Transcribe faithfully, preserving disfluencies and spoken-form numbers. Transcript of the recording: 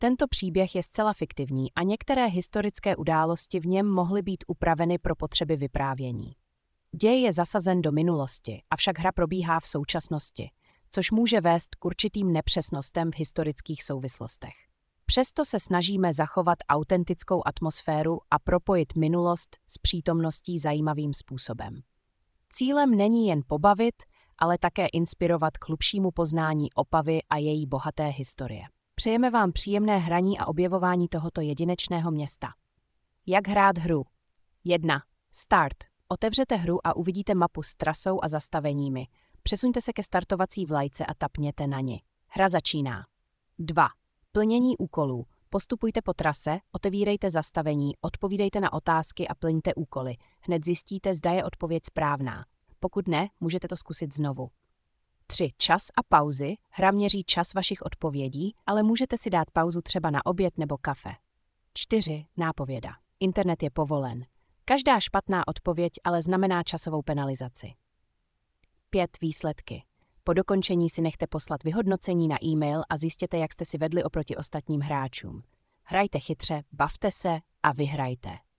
Tento příběh je zcela fiktivní a některé historické události v něm mohly být upraveny pro potřeby vyprávění. Děj je zasazen do minulosti, avšak hra probíhá v současnosti, což může vést k určitým nepřesnostem v historických souvislostech. Přesto se snažíme zachovat autentickou atmosféru a propojit minulost s přítomností zajímavým způsobem. Cílem není jen pobavit, ale také inspirovat k hlubšímu poznání Opavy a její bohaté historie. Přejeme vám příjemné hraní a objevování tohoto jedinečného města. Jak hrát hru? jedna. Start. Otevřete hru a uvidíte mapu s trasou a zastaveními. Přesuňte se ke startovací vlajce a tapněte na ni. Hra začíná. dva. Plnění úkolů. Postupujte po trase, otevírejte zastavení, odpovídejte na otázky a plňte úkoly. Hned zjistíte, zda je odpověď správná. Pokud ne, můžete to zkusit znovu. tři. Čas a pauzy. Hra měří čas vašich odpovědí, ale můžete si dát pauzu třeba na oběd nebo kafe. čtyři. Nápověda. Internet je povolen. Každá špatná odpověď ale znamená časovou penalizaci. pět. Výsledky. Po dokončení si nechte poslat vyhodnocení na e-mail a zjistěte, jak jste si vedli oproti ostatním hráčům. Hrajte chytře, bavte se a vyhrajte.